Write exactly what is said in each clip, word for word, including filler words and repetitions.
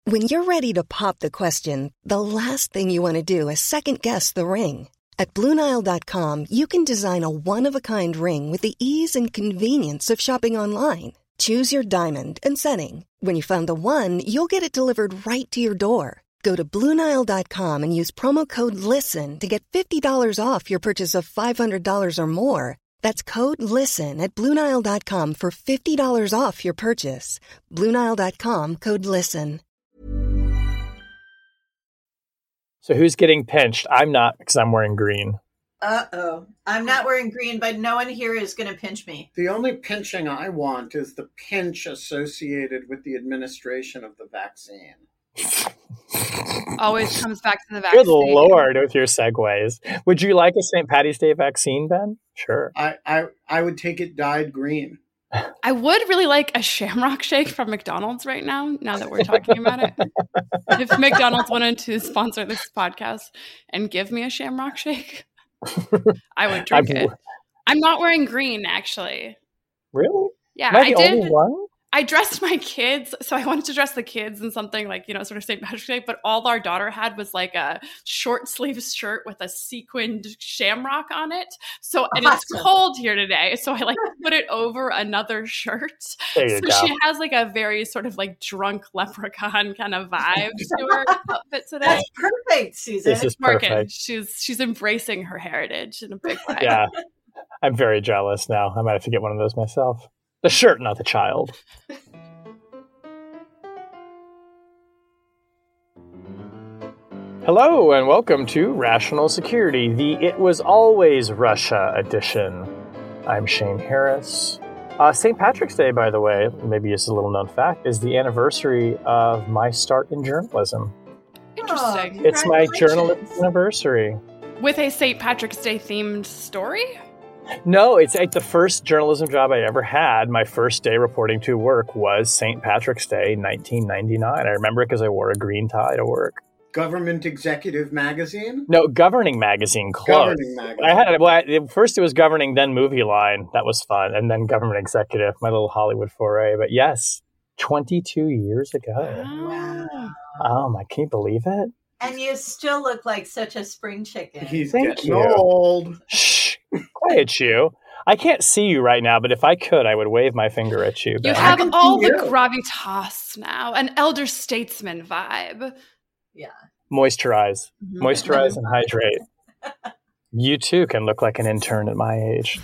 When you're ready to pop the question, the last thing you want to do is second-guess the ring. At Blue Nile dot com, you can design a one-of-a-kind ring with the ease and convenience of shopping online. Choose your diamond and setting. When you find the one, you'll get it delivered right to your door. Go to Blue Nile dot com and use promo code LISTEN to get fifty dollars off your purchase of five hundred dollars or more. That's code LISTEN at Blue Nile dot com for fifty dollars off your purchase. Blue Nile dot com, code LISTEN. So who's getting pinched? I'm not, because I'm wearing green. Uh-oh. I'm not wearing green, but no one here is going to pinch me. The only pinching I want is the pinch associated with the administration of the vaccine. Always comes back to the vaccine. Good Lord with your segues. Would you like a Saint Patty's Day vaccine, Ben? Sure. I, I, I would take it dyed green. I would really like a Shamrock Shake from McDonald's right now, now that we're talking about it. If McDonald's wanted to sponsor this podcast and give me a Shamrock Shake, I would drink I'm, it. I'm not wearing green, actually. Really? Yeah, Am I, I the did. Only one? I dressed my kids, so I wanted to dress the kids in something like, you know, sort of Saint Patrick's Day, but all our daughter had was like a short sleeve shirt with a sequined shamrock on it. So, and it's cold here today, so I like put it over another shirt. There you so go. She has like a very sort of like drunk leprechaun kind of vibe to her outfit today. That's perfect, Susan. This is It's working. perfect. She's she's embracing her heritage in a big way. Yeah. I'm very jealous now. I might have to get one of those myself. The shirt, not the child. Hello and welcome to Rational Security, the It Was Always Russia edition. I'm Shane Harris. Uh, Saint Patrick's Day, by the way, maybe it's a little known fact, is the anniversary of my start in journalism. Interesting. Oh, It's my journalism anniversary. With a Saint Patrick's Day themed story? No, it's like the first journalism job I ever had. My first day reporting to work was Saint Patrick's Day, nineteen ninety-nine. I remember it because I wore a green tie to work. Government Executive Magazine? No, Governing Magazine, close. Governing Magazine. I had well, I, first it was Governing, then Movie Line. That was fun. And then Government Executive, my little Hollywood foray. But yes, twenty-two years ago. Wow. Oh my, can you believe it? And you still look like such a spring chicken. He's Thank getting you. old. Shh, quiet you. I can't see you right now, but if I could, I would wave my finger at you. You Ben. have can all see the you. gravitas now, an elder statesman vibe. Yeah. Moisturize. Mhm. Moisturize and hydrate. You too can look like an intern at my age.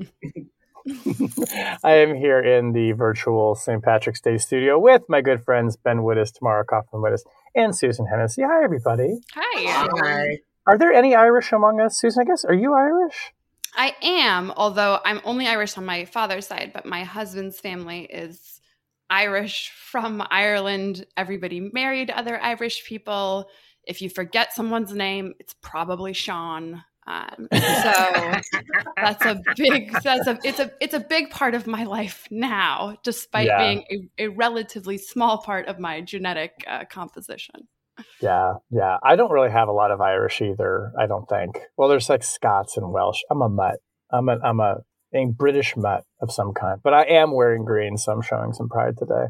I am here in the virtual Saint Patrick's Day studio with my good friends Ben Wittes, Tamara Kaufman-Wittes, and Susan Hennessy. Hi, everybody. Hi. Hi. Are there any Irish among us? Susan, I guess, are you Irish? I am, although I'm only Irish on my father's side, but my husband's family is Irish from Ireland. Everybody married other Irish people. If you forget someone's name, it's probably Sean. Um, so that's a big, that's a, it's a, it's a big part of my life now, despite Yeah. being a, a relatively small part of my genetic uh, composition. Yeah, yeah. I don't really have a lot of Irish either, I don't think. Well, there's like Scots and Welsh. I'm a mutt. I'm a, I'm a, a British mutt of some kind. But I am wearing green, so I'm showing some pride today.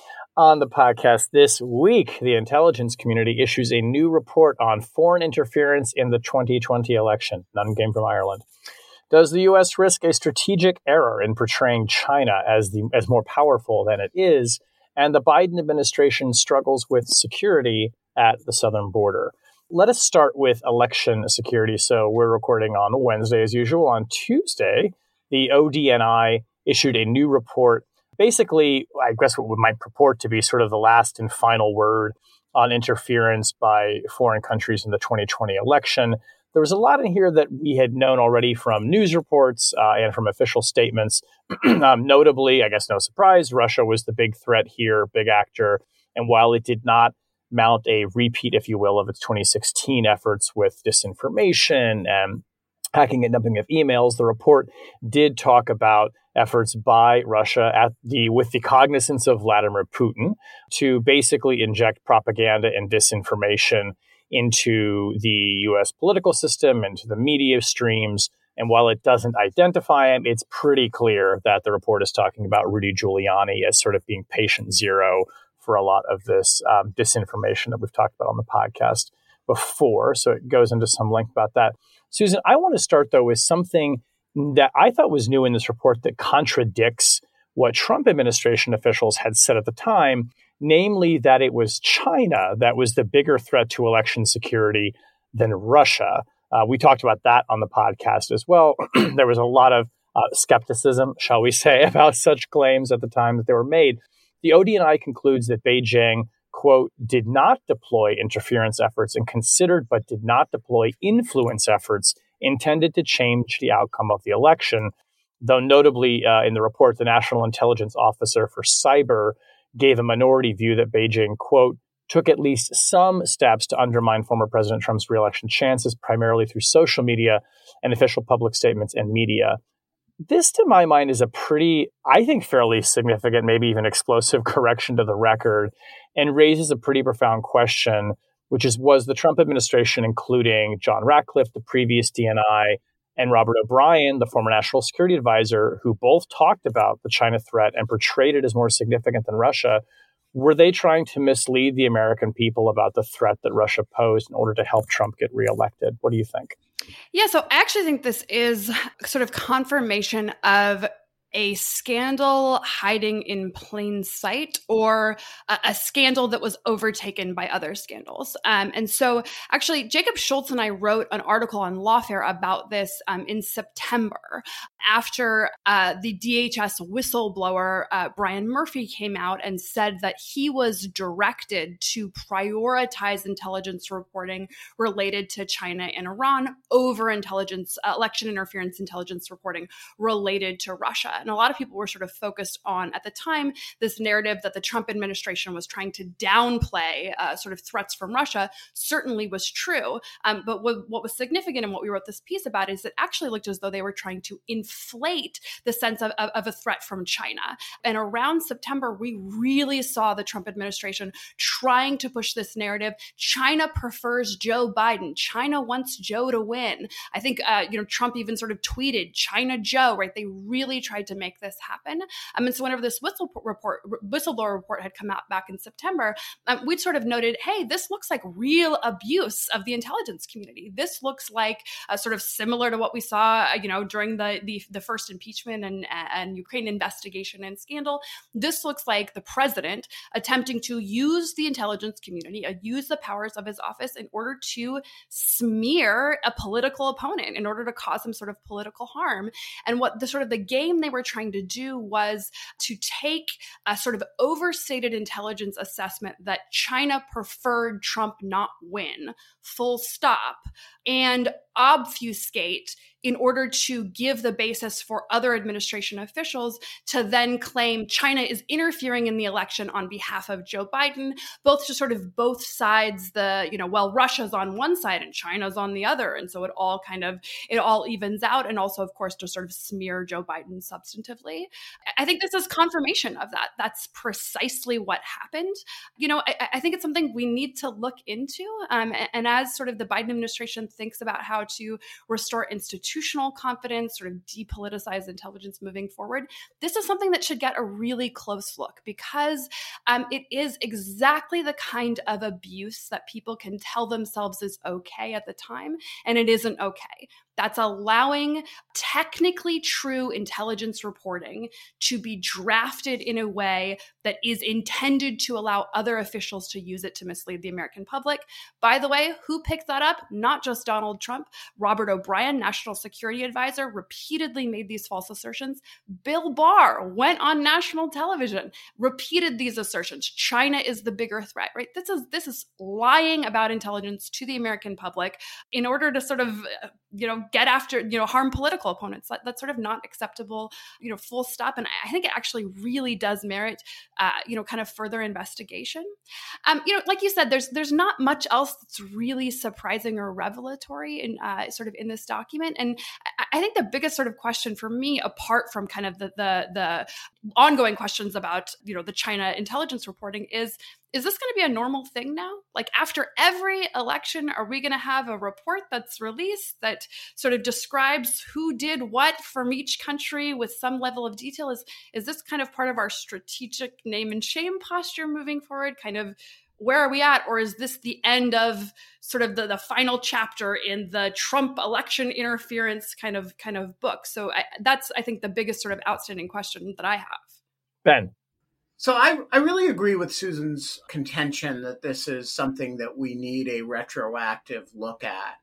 On the podcast this week, the intelligence community issues a new report on foreign interference in the twenty twenty election. None came from Ireland. Does the U S risk a strategic error in portraying China as the as more powerful than it is? And the Biden administration struggles with security at the southern border. Let us start with election security. So we're recording on Wednesday as usual. On Tuesday, the O D N I issued a new report. Basically, I guess what might purport to be sort of the last and final word on interference by foreign countries in the twenty twenty election. There was a lot in here that we had known already from news reports uh, and from official statements. um, notably, I guess no surprise, Russia was the big threat here, big actor. And while it did not mount a repeat, if you will, of its twenty sixteen efforts with disinformation and hacking and dumping of emails, the report did talk about efforts by Russia at the with the cognizance of Vladimir Putin to basically inject propaganda and disinformation into the U S political system, into the media streams. And while it doesn't identify him, it's pretty clear that the report is talking about Rudy Giuliani as sort of being patient zero for a lot of this um, disinformation that we've talked about on the podcast before. So it goes into some length about that. Susan, I want to start, though, with something that I thought was new in this report that contradicts what Trump administration officials had said at the time, namely that it was China that was the bigger threat to election security than Russia. Uh, we talked about that on the podcast as well. There was a lot of uh, skepticism, shall we say, about such claims at the time that they were made. The O D N I concludes that Beijing, quote, did not deploy interference efforts and considered but did not deploy influence efforts intended to change the outcome of the election. Though notably uh, in the report, the National Intelligence Officer for Cyber gave a minority view that Beijing, quote, took at least some steps to undermine former President Trump's reelection chances, primarily through social media and official public statements and media. This, to my mind, is a pretty, I think, fairly significant, maybe even explosive correction to the record, and raises a pretty profound question, which is, was the Trump administration, including John Ratcliffe, the previous D N I, and Robert O'Brien, the former national security advisor, who both talked about the China threat and portrayed it as more significant than Russia, were they trying to mislead the American people about the threat that Russia posed in order to help Trump get reelected? What do you think? Yeah, so I actually think this is sort of confirmation of a scandal hiding in plain sight, or a, a scandal that was overtaken by other scandals. Um, and so actually, Jacob Schultz and I wrote an article on Lawfare about this um, in September after uh, the D H S whistleblower, uh, Brian Murphy, came out and said that he was directed to prioritize intelligence reporting related to China and Iran over intelligence, uh, election interference intelligence reporting related to Russia. And a lot of people were sort of focused on, at the time, this narrative that the Trump administration was trying to downplay uh, sort of threats from Russia certainly was true. Um, but what, what was significant and what we wrote this piece about is it actually looked as though they were trying to inflate the sense of, of, of a threat from China. And around September, we really saw the Trump administration trying to push this narrative. China prefers Joe Biden. China wants Joe to win. I think, uh, you know, Trump even sort of tweeted, China Joe, right? They really tried to make this happen. Um, and so whenever this whistle report, whistleblower report had come out back in September, um, we'd sort of noted, hey, this looks like real abuse of the intelligence community. This looks like uh, sort of similar to what we saw, uh, you know, during the, the the first impeachment and, and Ukraine investigation and scandal. This looks like the president attempting to use the intelligence community, uh, use the powers of his office in order to smear a political opponent, in order to cause some sort of political harm. And what the sort of the game they were trying to do was to take a sort of overstated intelligence assessment that China preferred Trump not win, full stop, and obfuscate in order to give the basis for other administration officials to then claim China is interfering in the election on behalf of Joe Biden, both to sort of both sides, the, you know, well, Russia's on one side and China's on the other. And so it all kind of, it all evens out. And also, of course, to sort of smear Joe Biden substantively. I think this is confirmation of that. That's precisely what happened. You know, I, I think it's something we need to look into. Um, and, and as sort of the Biden administration thinks about how to restore institutional confidence, sort of depoliticize intelligence moving forward, this is something that should get a really close look, because um, it is exactly the kind of abuse that people can tell themselves is okay at the time, and it isn't okay. That's allowing technically true intelligence reporting to be drafted in a way that is intended to allow other officials to use it to mislead the American public. By the way, who picked that up? Not just Donald Trump. Robert O'Brien, national security advisor, repeatedly made these false assertions. Bill Barr went on national television, repeated these assertions. China is the bigger threat, right? This is this is lying about intelligence to the American public in order to sort of, you know, get after, you know, harm political opponents. That, that's sort of not acceptable, you know, full stop. And I think it actually really does merit, uh, you know, kind of further investigation. Um, you know, like you said, there's there's not much else that's really surprising or revelatory in uh, sort of in this document. And I, I think the biggest sort of question for me, apart from kind of the the, the ongoing questions about, you know, the China intelligence reporting, is is this going to be a normal thing now? Like after every election, are we going to have a report that's released that sort of describes who did what from each country with some level of detail? Is, is this kind of part of our strategic name and shame posture moving forward? Kind of where are we at? Or is this the end of sort of the, the final chapter in the Trump election interference kind of kind of book? So I, that's, I think, the biggest sort of outstanding question that I have. Ben. So I, I really agree with Susan's contention that this is something that we need a retroactive look at.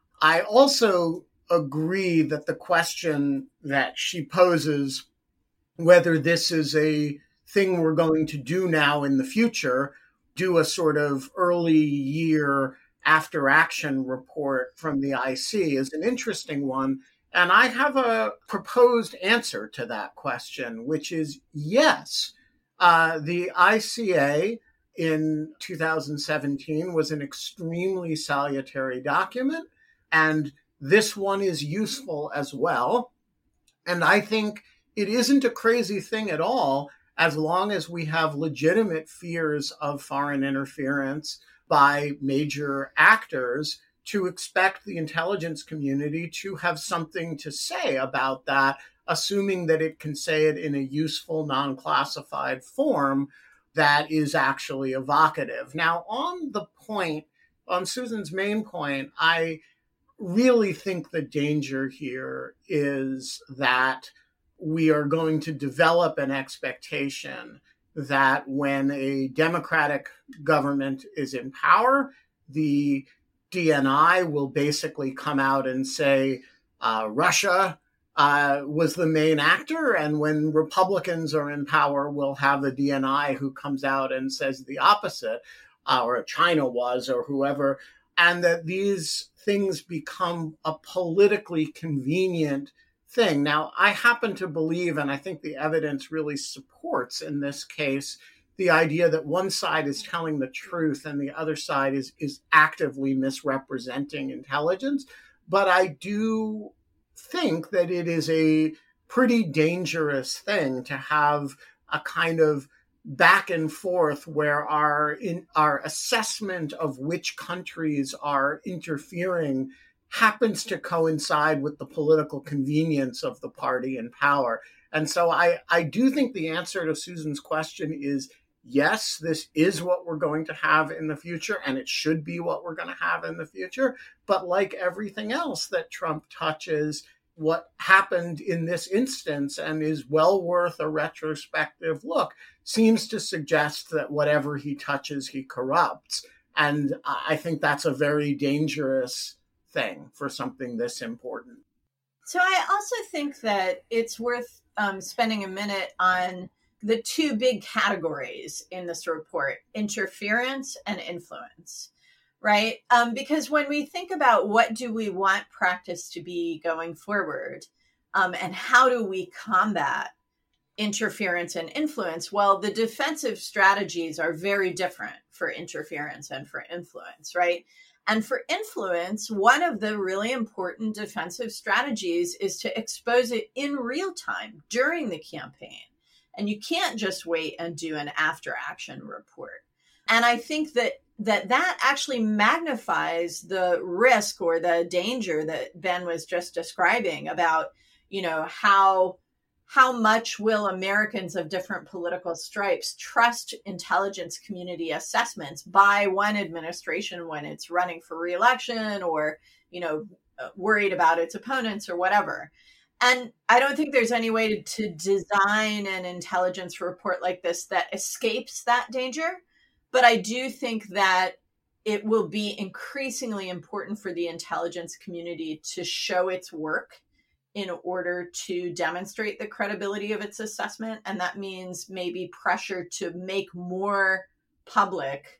I also agree that the question that she poses, whether this is a thing we're going to do now in the future, do a sort of early year after action report from the I C, is an interesting one. And I have a proposed answer to that question, which is yes. Uh, the I C A in two thousand seventeen was an extremely salutary document, and this one is useful as well. And I think it isn't a crazy thing at all, as long as we have legitimate fears of foreign interference by major actors, to expect the intelligence community to have something to say about that, assuming that it can say it in a useful, non-classified form that is actually evocative. Now, on the point, on Susan's main point, I really think the danger here is that we are going to develop an expectation that when a democratic government is in power, the D N I will basically come out and say, uh, Russia Uh, was the main actor, and when Republicans are in power, we'll have a D N I who comes out and says the opposite, uh, or China was, or whoever, and that these things become a politically convenient thing. Now, I happen to believe, and I think the evidence really supports in this case, the idea that one side is telling the truth and the other side is, is actively misrepresenting intelligence. But I do think that it is a pretty dangerous thing to have a kind of back and forth where our in our assessment of which countries are interfering happens to coincide with the political convenience of the party in power. And so I, I do think the answer to Susan's question is yes, this is what we're going to have in the future, and it should be what we're going to have in the future. But like everything else that Trump touches, what happened in this instance, and is well worth a retrospective look, seems to suggest that whatever he touches, he corrupts. And I think that's a very dangerous thing for something this important. So I also think that it's worth um, spending a minute on the two big categories in this report, interference and influence, right? Um, because when we think about what do we want practice to be going forward, um, and how do we combat interference and influence, well, the defensive strategies are very different for interference and for influence, right? And for influence, one of the really important defensive strategies is to expose it in real time during the campaign. And you can't just wait and do an after action report. And I think that that that actually magnifies the risk or the danger that Ben was just describing about, you know, how how much will Americans of different political stripes trust intelligence community assessments by one administration when it's running for re-election, or, you know, worried about its opponents or whatever. And I don't think there's any way to, to design an intelligence report like this that escapes that danger. But I do think that it will be increasingly important for the intelligence community to show its work in order to demonstrate the credibility of its assessment. And that means maybe pressure to make more public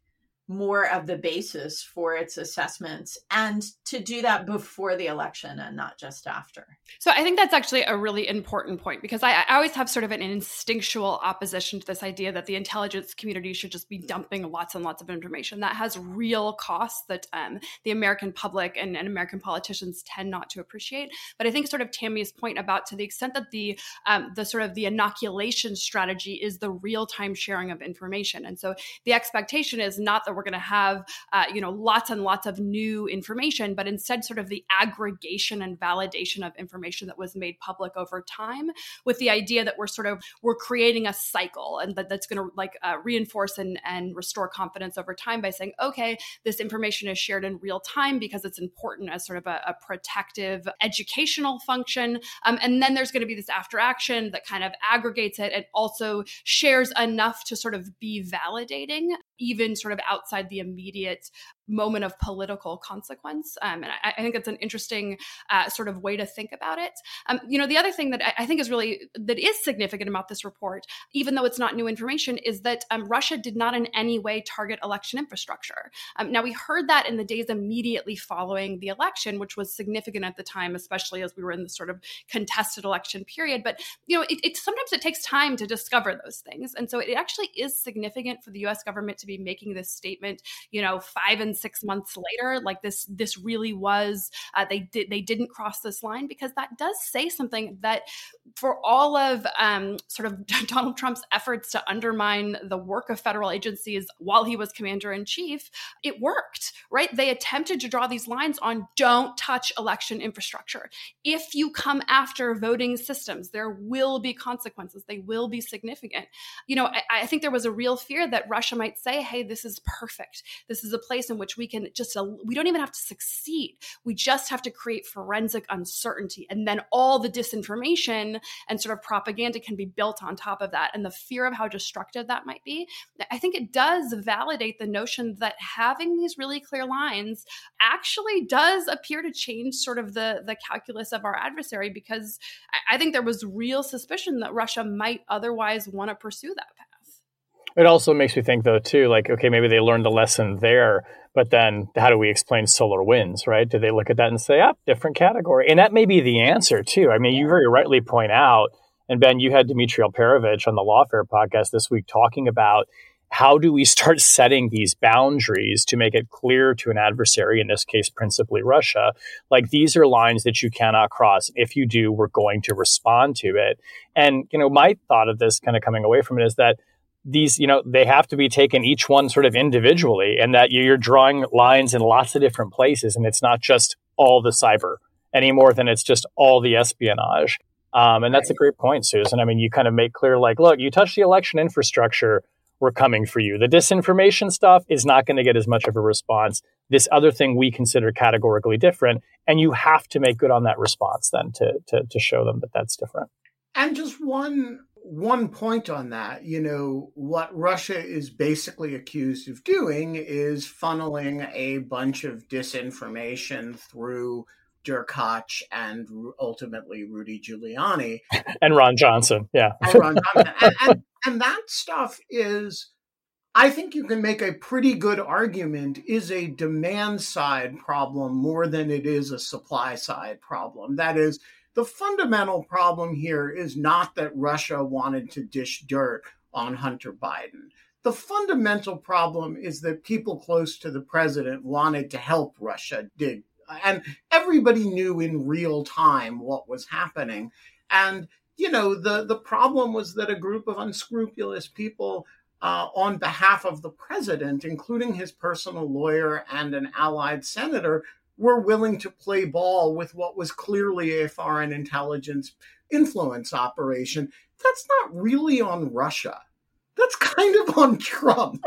more of the basis for its assessments, and to do that before the election and not just after. So I think that's actually a really important point, because I, I always have sort of an instinctual opposition to this idea that the intelligence community should just be dumping lots and lots of information. That has real costs that um, the American public and, and American politicians tend not to appreciate. But I think sort of Tammy's point about, to the extent that the um, the sort of the inoculation strategy is the real-time sharing of information. And so the expectation is not that we're going to have, uh, you know, lots and lots of new information, but instead sort of the aggregation and validation of information that was made public over time, with the idea that we're sort of, we're creating a cycle, and that that's going to like uh, reinforce and, and restore confidence over time by saying, okay, this information is shared in real time because it's important as sort of a, a protective educational function. Um, and then there's going to be this after action that kind of aggregates it and also shares enough to sort of be validating, even sort of outside the immediate moment of political consequence. Um, and I, I think it's an interesting uh, sort of way to think about it. Um, you know, the other thing that I, I think is really, that is significant about this report, even though it's not new information, is that um, Russia did not in any way target election infrastructure. Um, now, we heard that in the days immediately following the election, which was significant at the time, especially as we were in the sort of contested election period. But, you know, it, it sometimes it takes time to discover those things. And so it actually is significant for the U S government to be making this statement, you know, five and six months later, like this, this really was, uh, they did, they didn't cross this line, because that does say something that for all of um, sort of Donald Trump's efforts to undermine the work of federal agencies while he was commander in chief, it worked, right? They attempted to draw these lines on don't touch election infrastructure. If you come after voting systems, there will be consequences. They will be significant. You know, I, I think there was a real fear that Russia might say, hey, this is perfect. This is a place in which we can just, uh, we don't even have to succeed. We just have to create forensic uncertainty. And then all the disinformation and sort of propaganda can be built on top of that. And the fear of how destructive that might be, I think it does validate the notion that having these really clear lines actually does appear to change sort of the, the calculus of our adversary, because I, I think there was real suspicion that Russia might otherwise want to pursue that path. It also makes me think, though, too, like, okay, maybe they learned a lesson there, but then how do we explain solar winds, right? Do they look at that and say, ah, different category? And that may be the answer, too. I mean, you very rightly point out, and Ben, you had Dmitry Alperovich on the Lawfare podcast this week talking about how do we start setting these boundaries to make it clear to an adversary, in this case, principally Russia, like these are lines that you cannot cross. If you do, we're going to respond to it. And, you know, my thought of this kind of coming away from it is that these, you know, they have to be taken each one sort of individually, and that you're drawing lines in lots of different places. And it's not just all the cyber any more than it's just all the espionage. Um, and that's a great point, Susan. I mean, you kind of make clear, like, look, you touch the election infrastructure, we're coming for you. The disinformation stuff is not going to get as much of a response. This other thing we consider categorically different. And you have to make good on that response then to, to, to show them that that's different. And just one One point on that, you know, what Russia is basically accused of doing is funneling a bunch of disinformation through Derkach and ultimately Rudy Giuliani. And Ron Johnson, yeah. And Ron Johnson. And, and, and that stuff is, I think you can make a pretty good argument, is a demand side problem more than it is a supply side problem. That is, the fundamental problem here is not that Russia wanted to dish dirt on Hunter Biden. The fundamental problem is that people close to the president wanted to help Russia dig. And everybody knew in real time what was happening. And, you know, the, the problem was that a group of unscrupulous people uh, on behalf of the president, including his personal lawyer and an allied senator, were willing to play ball with what was clearly a foreign intelligence influence operation. That's not really on Russia. That's kind of on Trump.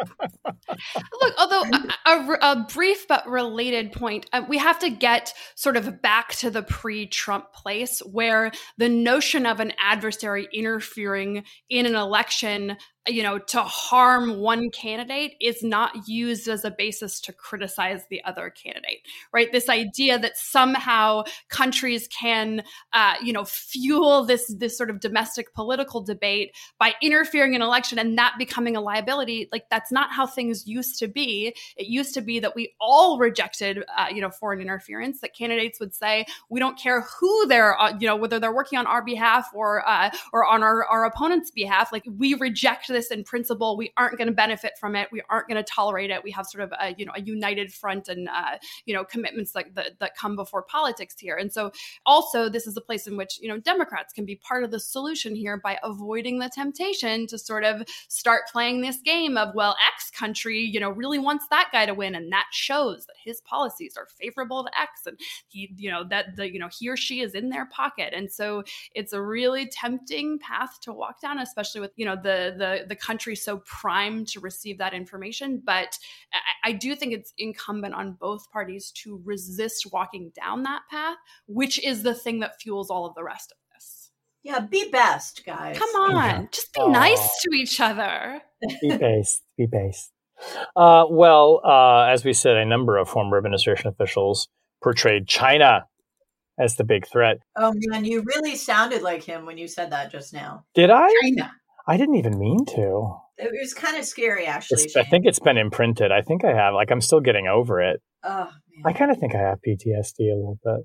Look, although a, a, a brief but related point, uh, we have to get sort of back to the pre-Trump place where the notion of an adversary interfering in an election you know, to harm one candidate is not used as a basis to criticize the other candidate, right? This idea that somehow countries can, uh, you know, fuel this, this sort of domestic political debate by interfering in an election and that becoming a liability, like that's not how things used to be. It used to be that we all rejected, uh, you know, foreign interference, that candidates would say, we don't care who they're, uh, you know, whether they're working on our behalf or, uh, or on our, our opponent's behalf, like we reject this in principle. We aren't going to benefit from it. We aren't going to tolerate it. We have sort of a, you know, a united front and, uh, you know, commitments like that, that come before politics here. And so also this is a place in which, you know, Democrats can be part of the solution here by avoiding the temptation to sort of start playing this game of, well, X country, you know, really wants that guy to win. And that shows that his policies are favorable to X and he, you know, that the, you know, he or she is in their pocket. And so it's a really tempting path to walk down, especially with, you know, the, the, the country so primed to receive that information. But I, I do think it's incumbent on both parties to resist walking down that path, which is the thing that fuels all of the rest of this. Yeah, be best, guys. Come on, yeah. Just be Aww. nice to each other. Be based, be based. Uh, well, uh, as we said, a number of former administration officials portrayed China as the big threat. Oh man, you really sounded like him when you said that just now. Did I? China. I didn't even mean to. It was kind of scary, actually. I think it's been imprinted. I think I have. Like, I'm still getting over it. Oh, man. I kind of think I have P T S D a little bit.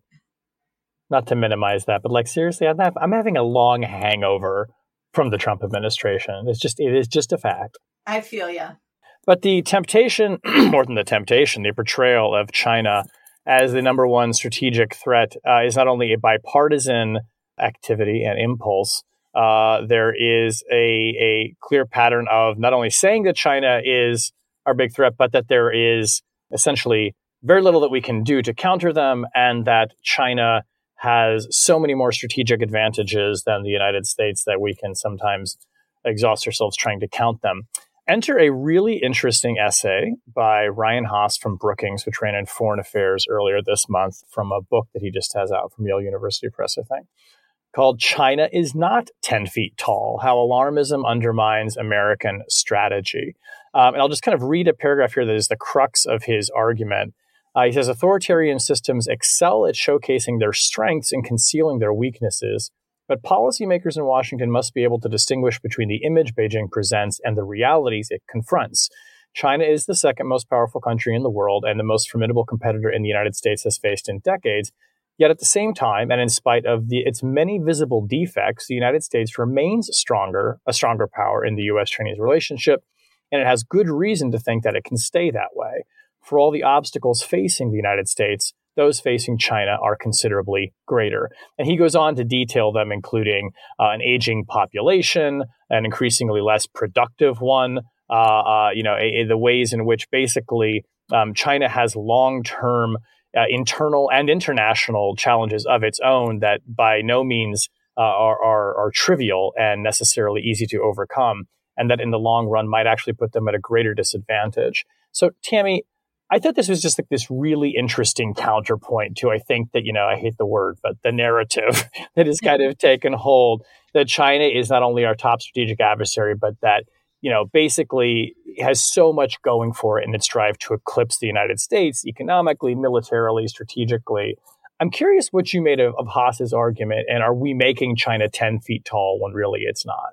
Not to minimize that, but like, seriously, I'm, I'm having a long hangover from the Trump administration. It's just, it is just a fact. I feel ya. But the temptation, more than the temptation, the portrayal of China as the number one strategic threat uh, is not only a bipartisan activity and impulse. Uh, there is a, a clear pattern of not only saying that China is our big threat, but that there is essentially very little that we can do to counter them, and that China has so many more strategic advantages than the United States that we can sometimes exhaust ourselves trying to count them. Enter a really interesting essay by Ryan Haas from Brookings, which ran in Foreign Affairs earlier this month, from a book that he just has out from Yale University Press, I think, called China is Not ten Feet Tall, How Alarmism Undermines American Strategy. Um, and I'll just kind of read a paragraph here that is the crux of his argument. Uh, he says, authoritarian systems excel at showcasing their strengths and concealing their weaknesses, but policymakers in Washington must be able to distinguish between the image Beijing presents and the realities it confronts. China is the second most powerful country in the world and the most formidable competitor in the United States has faced in decades. Yet at the same time, and in spite of the, its many visible defects, the United States remains stronger, a stronger power in the U S Chinese relationship, and it has good reason to think that it can stay that way. For all the obstacles facing the United States, those facing China are considerably greater. And he goes on to detail them, including uh, an aging population, an increasingly less productive one, uh, uh, you know, a, a, the ways in which basically um, China has long-term Uh, internal and international challenges of its own that by no means uh, are, are, are trivial and necessarily easy to overcome, and that in the long run might actually put them at a greater disadvantage. So, Tammy, I thought this was just like this really interesting counterpoint to, I think that, you know, I hate the word, but the narrative that has kind of taken hold that China is not only our top strategic adversary, but that, you know, basically has so much going for it in its drive to eclipse the United States economically, militarily, strategically. I'm curious what you made of, of Haas's argument, and are we making China ten feet tall when really it's not?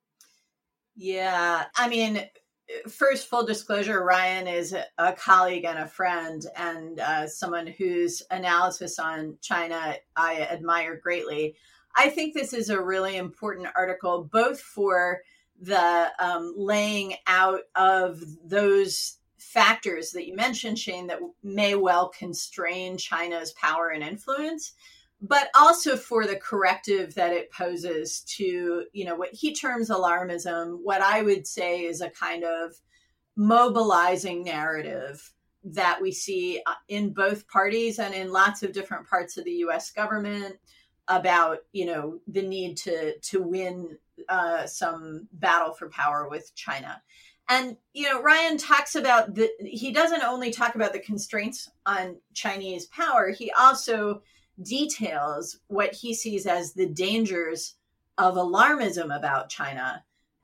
Yeah, I mean, first, full disclosure, Ryan is a colleague and a friend, and uh, someone whose analysis on China I admire greatly. I think this is a really important article, both for the um, laying out of those factors that you mentioned, Shane, that may well constrain China's power and influence, but also for the corrective that it poses to, you know, what he terms alarmism, what I would say is a kind of mobilizing narrative that we see in both parties and in lots of different parts of the U S government about, you know, the need to to win uh, some battle for power with China. And, you know, Ryan talks about the, he doesn't only talk about the constraints on Chinese power, he also details what he sees as the dangers of alarmism about China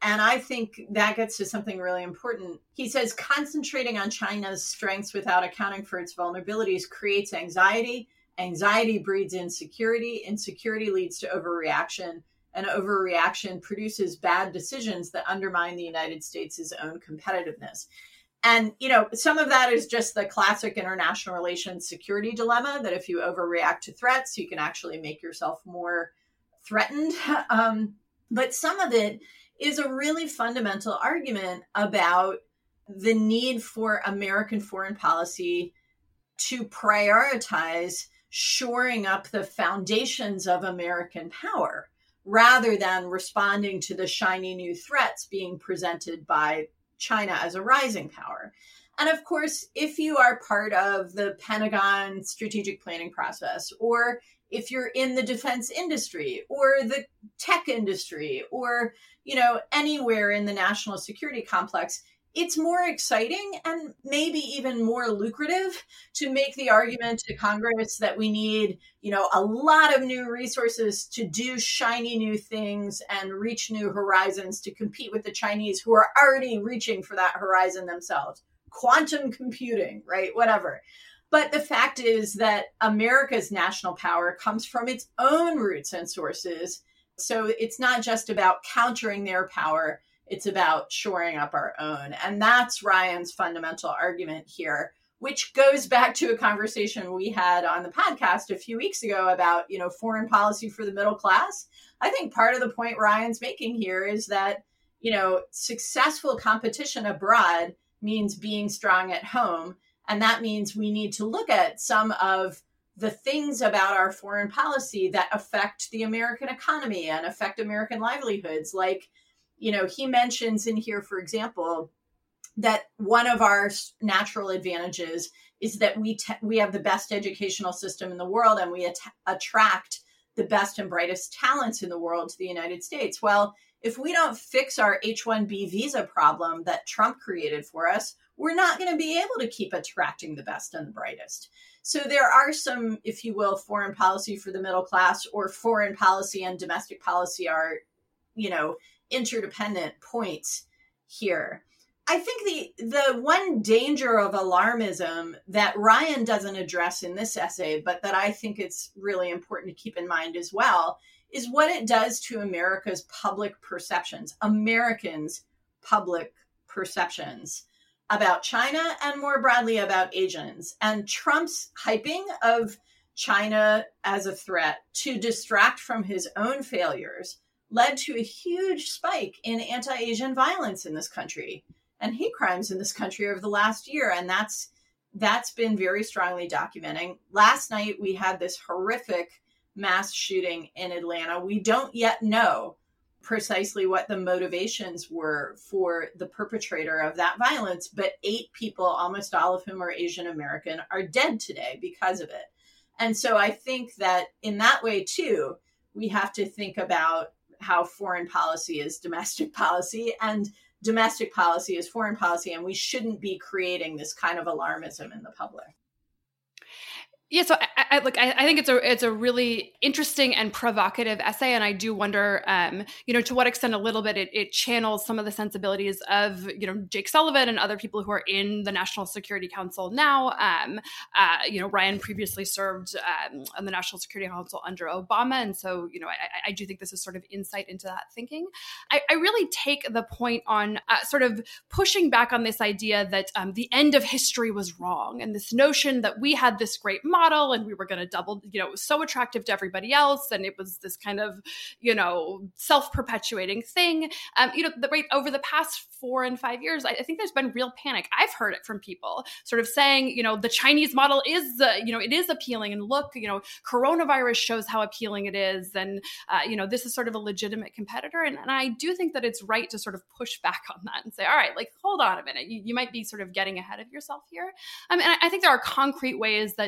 And I think that gets to something really important. He says, concentrating on China's strengths without accounting for its vulnerabilities creates anxiety. Anxiety breeds insecurity. Insecurity leads to overreaction. And overreaction produces bad decisions that undermine the United States' own competitiveness. And, you know, some of that is just the classic international relations security dilemma, that if you overreact to threats, you can actually make yourself more threatened. Um, but some of it is a really fundamental argument about the need for American foreign policy to prioritize shoring up the foundations of American power rather than responding to the shiny new threats being presented by China as a rising power. And of course, if you are part of the Pentagon strategic planning process, or if you're in the defense industry or the tech industry, or, you know, anywhere in the national security complex, it's more exciting and maybe even more lucrative to make the argument to Congress that we need, you know, a lot of new resources to do shiny new things and reach new horizons to compete with the Chinese, who are already reaching for that horizon themselves. Quantum computing, right? Whatever. But the fact is that America's national power comes from its own roots and sources. So it's not just about countering their power. It's about shoring up our own. And that's Ryan's fundamental argument here, which goes back to a conversation we had on the podcast a few weeks ago about, you know, foreign policy for the middle class. I think part of the point Ryan's making here is that, you know, successful competition abroad means being strong at home. And that means we need to look at some of the things about our foreign policy that affect the American economy and affect American livelihoods, like, you know, he mentions in here, for example, that one of our natural advantages is that we te- we have the best educational system in the world, and we at- attract the best and brightest talents in the world to the United States. Well, if we don't fix our H one B visa problem that Trump created for us, we're not going to be able to keep attracting the best and the brightest. So there are some, if you will, foreign policy for the middle class, or foreign policy and domestic policy are, you know, interdependent points here. I think the the one danger of alarmism that Ryan doesn't address in this essay, but that I think it's really important to keep in mind as well, is what it does to America's public perceptions, Americans' public perceptions about China and more broadly about Asians. And Trump's hyping of China as a threat to distract from his own failures led to a huge spike in anti-Asian violence in this country and hate crimes in this country over the last year. And that's that's been very strongly documenting. Last night, we had this horrific mass shooting in Atlanta. We don't yet know precisely what the motivations were for the perpetrator of that violence, but eight people, almost all of whom are Asian American, are dead today because of it. And so I think that in that way, too, we have to think about how foreign policy is domestic policy and domestic policy is foreign policy. And we shouldn't be creating this kind of alarmism in the public. Yeah, so I, I, look, I, I think it's a it's a really interesting and provocative essay, and I do wonder, um, you know, to what extent a little bit it, it channels some of the sensibilities of, you know, Jake Sullivan and other people who are in the National Security Council now. Um, uh, you know, Ryan previously served um, on the National Security Council under Obama, and so, you know, I, I do think this is sort of insight into that thinking. I, I really take the point on uh, sort of pushing back on this idea that um, the end of history was wrong, and this notion that we had this great model and we were going to double, you know, it was so attractive to everybody else. And it was this kind of, you know, self-perpetuating thing. Um, you know, the right over the past four and five years, I, I think there's been real panic. I've heard it from people sort of saying, you know, the Chinese model is, uh, you know, it is appealing. And look, you know, coronavirus shows how appealing it is. And, uh, you know, this is sort of a legitimate competitor. And, and I do think that it's right to sort of push back on that and say, all right, like, hold on a minute. You, you might be sort of getting ahead of yourself here. Um, and I, I think there are concrete ways that, um,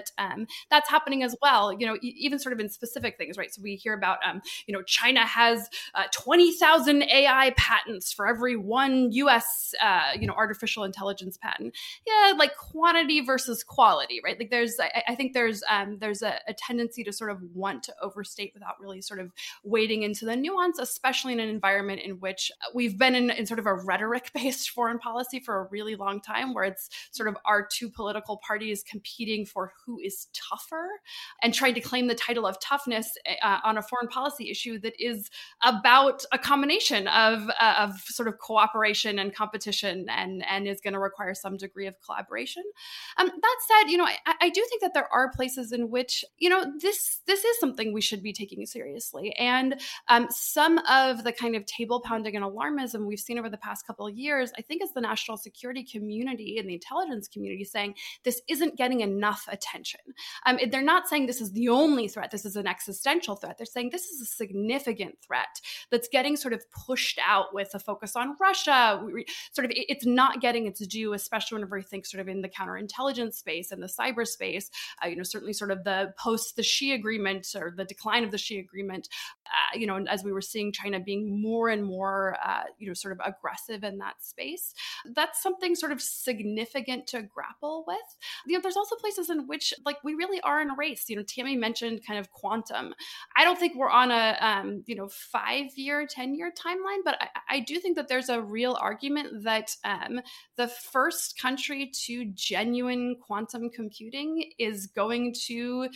um, that's happening as well, you know, e- even sort of in specific things, right? So we hear about, um, you know, China has uh, twenty thousand A I patents for every one U S, uh, you know, artificial intelligence patent. Yeah, like quantity versus quality, right? Like there's, I, I think there's um, there's a, a tendency to sort of want to overstate without really sort of wading into the nuance, especially in an environment in which we've been in, in sort of a rhetoric-based foreign policy for a really long time, where it's sort of our two political parties competing for who is tougher and trying to claim the title of toughness uh, on a foreign policy issue that is about a combination of uh, of sort of cooperation and competition, and and is going to require some degree of collaboration. Um, that said, you know, I, I do think that there are places in which, you know, this this is something we should be taking seriously, and um, some of the kind of table pounding and alarmism we've seen over the past couple of years, I think, is the national security community and the intelligence community saying this isn't getting enough attention. Um, they're not saying this is the only threat, this is an existential threat. They're saying this is a significant threat that's getting sort of pushed out with a focus on Russia. We, sort of, it's not getting its due, especially whenever we think sort of in the counterintelligence space and the cyberspace. Uh, you know, certainly sort of the post the Xi agreement or the decline of the Xi agreement. Uh, you know, as we were seeing China being more and more, uh, you know, sort of aggressive in that space, that's something sort of significant to grapple with. You know, there's also places in which, like, we really are in a race. You know, Tammy mentioned kind of quantum. I don't think we're on a, um, you know, five-year, ten-year timeline, but I, I do think that there's a real argument that um, the first country to genuine quantum computing is going to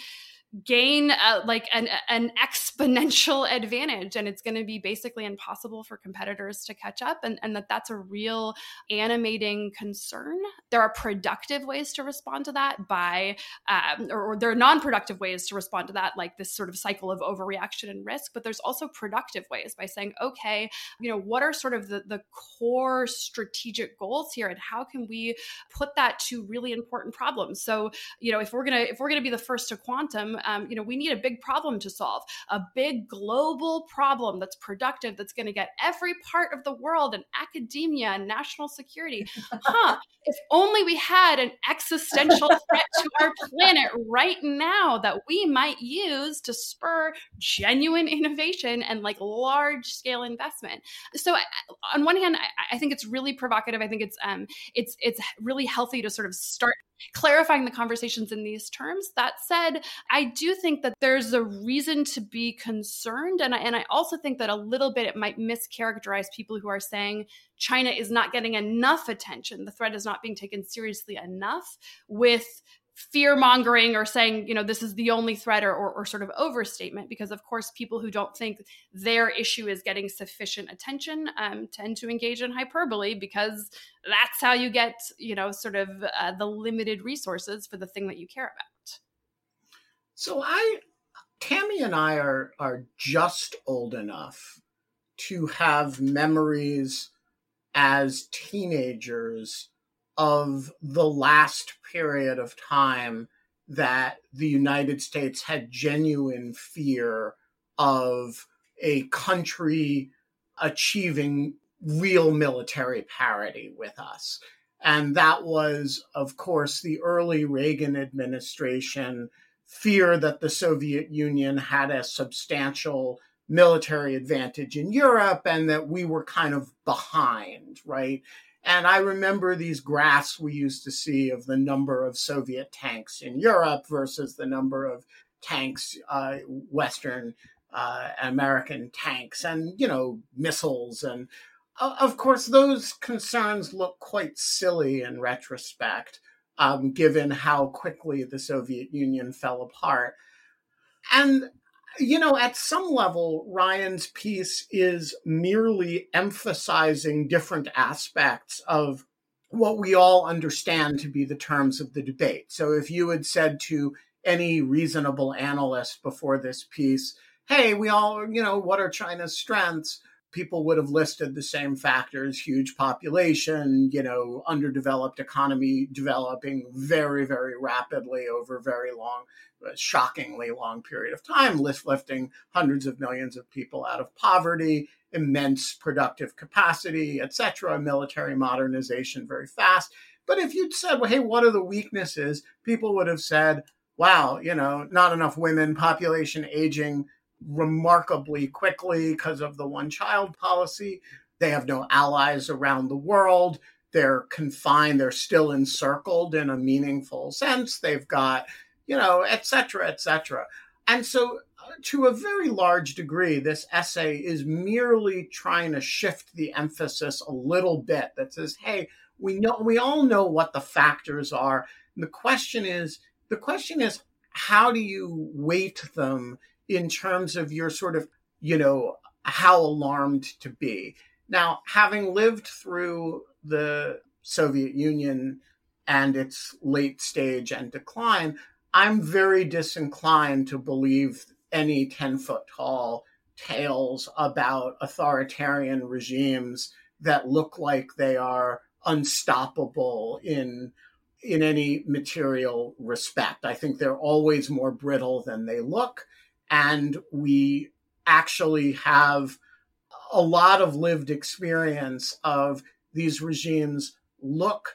gain uh, like an, an exponential advantage, and it's going to be basically impossible for competitors to catch up, and, and that that's a real animating concern. There are productive ways to respond to that by, um, or, or there are non-productive ways to respond to that, like this sort of cycle of overreaction and risk, but there's also productive ways by saying, okay, you know, what are sort of the, the core strategic goals here, and how can we put that to really important problems? So, you know, if we're going to, if we're going to be the first to quantum, Um, you know, we need a big problem to solve, a big global problem that's productive, that's going to get every part of the world and academia and national security. Huh, if only we had an existential threat to our planet right now that we might use to spur genuine innovation and like large scale investment. So on one hand, I, I think it's really provocative. I think it's um, it's it's really healthy to sort of start clarifying the conversations in these terms. That said, I do think that there's a reason to be concerned. And I, and I also think that a little bit it might mischaracterize people who are saying China is not getting enough attention, the threat is not being taken seriously enough, with fear mongering or saying, you know, this is the only threat, or, or, or sort of overstatement, because of course, people who don't think their issue is getting sufficient attention um, tend to engage in hyperbole, because that's how you get, you know, sort of uh, the limited resources for the thing that you care about. So I, Tammy and I are, are just old enough to have memories as teenagers of the last period of time that the United States had genuine fear of a country achieving real military parity with us. And that was, of course, the early Reagan administration fear that the Soviet Union had a substantial military advantage in Europe and that we were kind of behind, right? And I remember these graphs we used to see of the number of Soviet tanks in Europe versus the number of tanks, uh, Western uh, American tanks, and, you know, missiles. And uh, of course, those concerns look quite silly in retrospect, um, given how quickly the Soviet Union fell apart. And you know, at some level, Ryan's piece is merely emphasizing different aspects of what we all understand to be the terms of the debate. So if you had said to any reasonable analyst before this piece, hey, we all, you know, what are China's strengths? People would have listed the same factors: huge population, you know, underdeveloped economy, developing very, very rapidly over very long, shockingly long period of time, lifting hundreds of millions of people out of poverty, immense productive capacity, et cetera, military modernization very fast. But if you'd said, well, hey, what are the weaknesses? People would have said, wow, you know, not enough women, population aging remarkably quickly because of the one-child policy. They have no allies around the world. They're confined. They're still encircled in a meaningful sense. They've got, you know, et cetera, et cetera. And so uh, to a very large degree, this essay is merely trying to shift the emphasis a little bit that says, hey, we know, we all know what the factors are. And the question is, the question is, how do you weight them in terms of your sort of, you know, how alarmed to be? Now, having lived through the Soviet Union and its late stage and decline, I'm very disinclined to believe any ten-foot tall tales about authoritarian regimes that look like they are unstoppable in, in any material respect. I think they're always more brittle than they look, and we actually have a lot of lived experience of these regimes look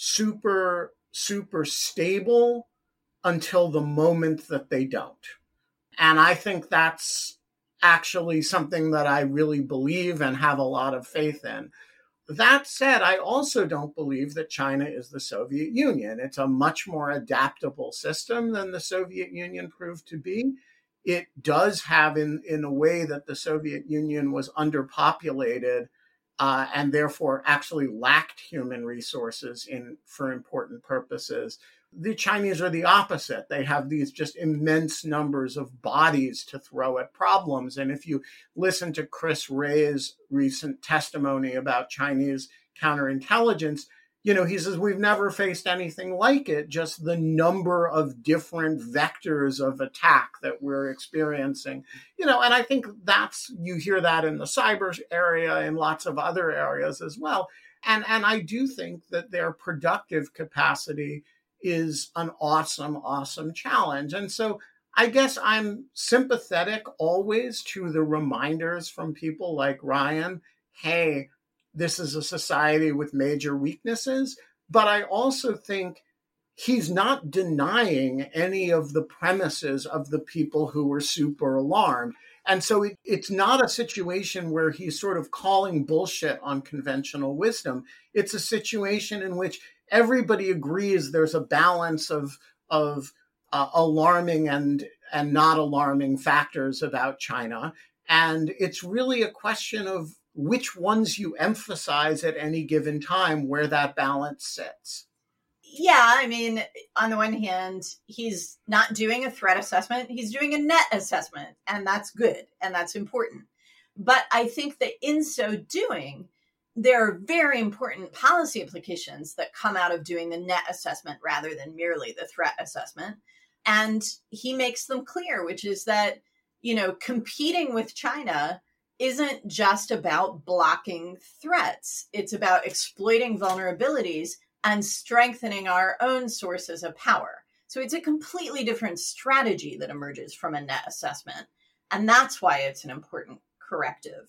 super, super stable until the moment that they don't. And I think that's actually something that I really believe and have a lot of faith in. That said, I also don't believe that China is the Soviet Union. It's a much more adaptable system than the Soviet Union proved to be. It does have, in, in a way that the Soviet Union was underpopulated uh, and therefore actually lacked human resources in for important purposes. The Chinese are the opposite. They have these just immense numbers of bodies to throw at problems. And if you listen to Chris Wray's recent testimony about Chinese counterintelligence, you know, he says, we've never faced anything like it, just the number of different vectors of attack that we're experiencing. You know, and I think that's, you hear that in the cyber area and lots of other areas as well. And, and I do think that their productive capacity is an awesome, awesome challenge. And so I guess I'm sympathetic always to the reminders from people like Ryan, hey, this is a society with major weaknesses, but I also think he's not denying any of the premises of the people who were super alarmed. And so it, it's not a situation where he's sort of calling bullshit on conventional wisdom. It's a situation in which everybody agrees there's a balance of, of uh, alarming and, and not alarming factors about China. And it's really a question of which ones you emphasize at any given time, where that balance sits. Yeah, I mean, on the one hand, he's not doing a threat assessment. He's doing a net assessment, and that's good, and that's important. But I think that in so doing, there are very important policy implications that come out of doing the net assessment rather than merely the threat assessment. And he makes them clear, which is that, you know, competing with China isn't just about blocking threats. It's about exploiting vulnerabilities and strengthening our own sources of power. So it's a completely different strategy that emerges from a net assessment. And that's why it's an important corrective.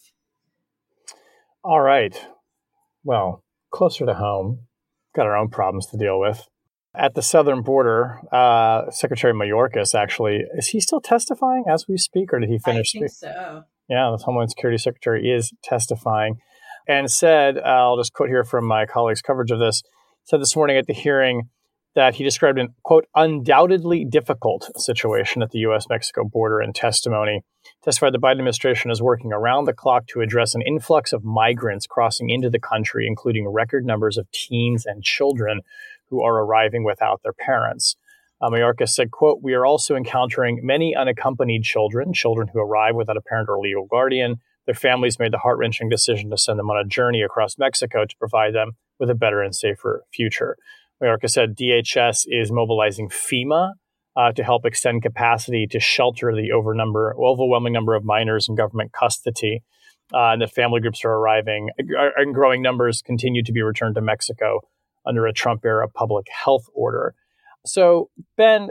All right. Well, closer to home, got our own problems to deal with. At the southern border, uh, Secretary Mayorkas, actually, is he still testifying as we speak, or did he finish? I think so. Yeah, the Homeland Security Secretary is testifying and said, uh, I'll just quote here from my colleague's coverage of this, said this morning at the hearing that he described an, quote, undoubtedly difficult situation at the U S Mexico border in testimony. Testified the Biden administration is working around the clock to address an influx of migrants crossing into the country, including record numbers of teens and children who are arriving without their parents. Uh, Mayorkas said, quote, we are also encountering many unaccompanied children, children who arrive without a parent or legal guardian. Their families made the heart-wrenching decision to send them on a journey across Mexico to provide them with a better and safer future. Mayorkas said D H S is mobilizing FEMA uh, to help extend capacity to shelter the over number, overwhelming number of minors in government custody, uh, and that family groups are arriving, and growing numbers continue to be returned to Mexico under a Trump-era public health order. So, Ben,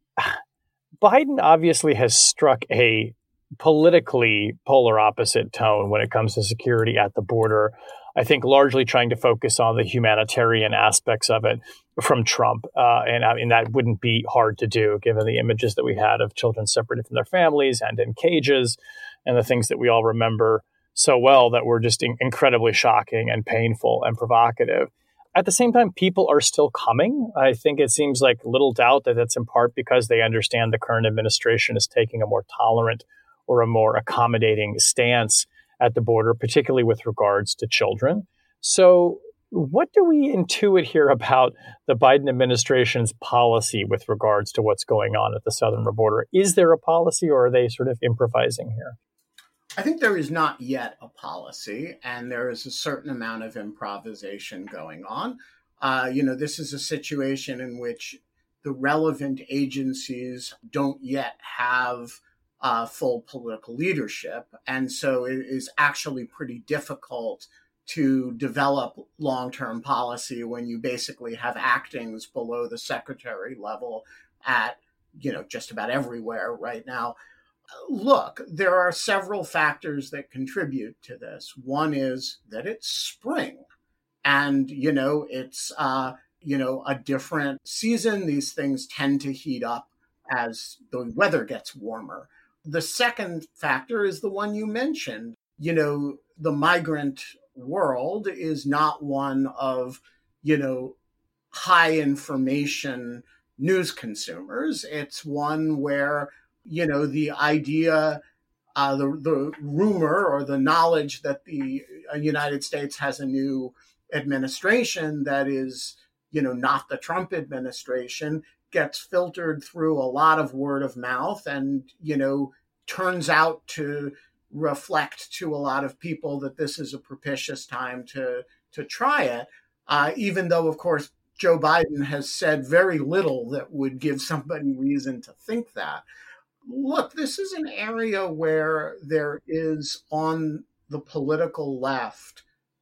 Biden obviously has struck a politically polar opposite tone when it comes to security at the border. I think largely trying to focus on the humanitarian aspects of it from Trump. Uh, and I mean, that wouldn't be hard to do given the images that we had of children separated from their families and in cages and the things that we all remember so well that were just in- incredibly shocking and painful and provocative. At the same time, people are still coming. I think it seems like little doubt that that's in part because they understand the current administration is taking a more tolerant or a more accommodating stance at the border, particularly with regards to children. So what do we intuit here about the Biden administration's policy with regards to what's going on at the southern border? Is there a policy, or are they sort of improvising here? I think there is not yet a policy, and there is a certain amount of improvisation going on. Uh, you know, this is a situation in which the relevant agencies don't yet have uh, full political leadership. And so it is actually pretty difficult to develop long-term policy when you basically have actings below the secretary level at, you know, just about everywhere right now. Look, there are several factors that contribute to this. One is that it's spring and, you know, it's, uh, you know, a different season. These things tend to heat up as the weather gets warmer. The second factor is the one you mentioned. You know, the migrant world is not one of, you know, high information news consumers. It's one where, you know, the idea, uh, the, the rumor or the knowledge that the United States has a new administration that is, you know, not the Trump administration gets filtered through a lot of word of mouth and, you know, turns out to reflect to a lot of people that this is a propitious time to, to try it, uh, even though, of course, Joe Biden has said very little that would give somebody reason to think that. Look, this is an area where there is on the political left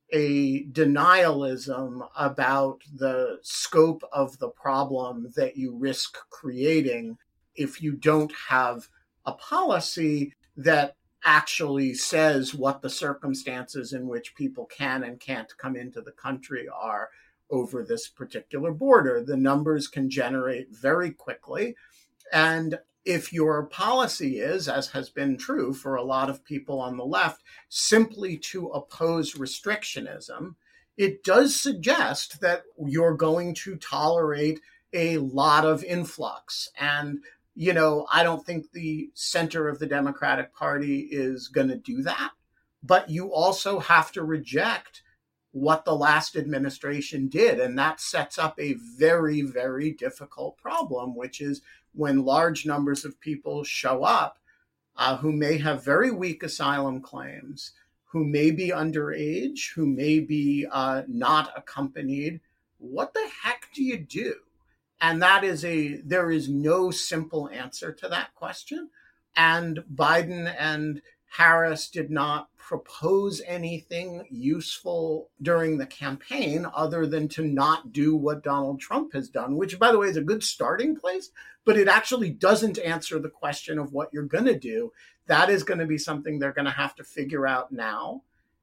a denialism about the scope of the problem that you risk creating if you don't have a policy that actually says what the circumstances in which people can and can't come into the country are over this particular border. The numbers can generate very quickly. And if your policy is, as has been true for a lot of people on the left, simply to oppose restrictionism, it does suggest that you're going to tolerate a lot of influx. And, you know, I don't think the center of the Democratic Party is going to do that. But you also have to reject what the last administration did. And that sets up a very, very difficult problem, which is when large numbers of people show up uh, who may have very weak asylum claims, who may be underage, who may be uh, not accompanied, what the heck do you do? And that is a, there is no simple answer to that question. And Biden and Harris did not propose anything useful during the campaign other than to not do what Donald Trump has done, which, by the way, is a good starting place, but it actually doesn't answer the question of what you're going to do. That is going to be something they're going to have to figure out now.